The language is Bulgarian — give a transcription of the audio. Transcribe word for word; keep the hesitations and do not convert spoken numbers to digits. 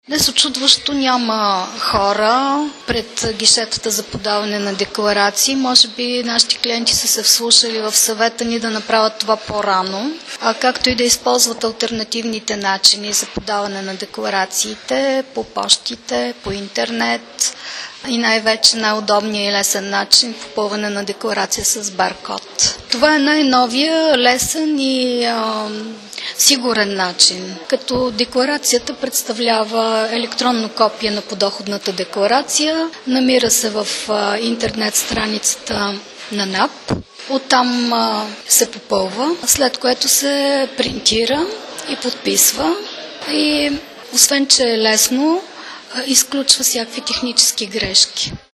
Днес очудващо няма хора пред гишетата за подаване на декларации. Може би нашите клиенти са се вслушали в съвета ни да направят това по-рано, а както и да използват алтернативните начини за подаване на декларациите по пощите, по интернет и най-вече най-удобният и лесен начин попълване на декларация с баркод. Това е най-новия, лесен и а, сигурен начин, като декларацията представлява електронно копие на подоходната декларация, намира се в а, интернет страницата на НАП. Оттам а, се попълва, след което се принтира и подписва и освен че е лесно, изключва всякакви технически грешки.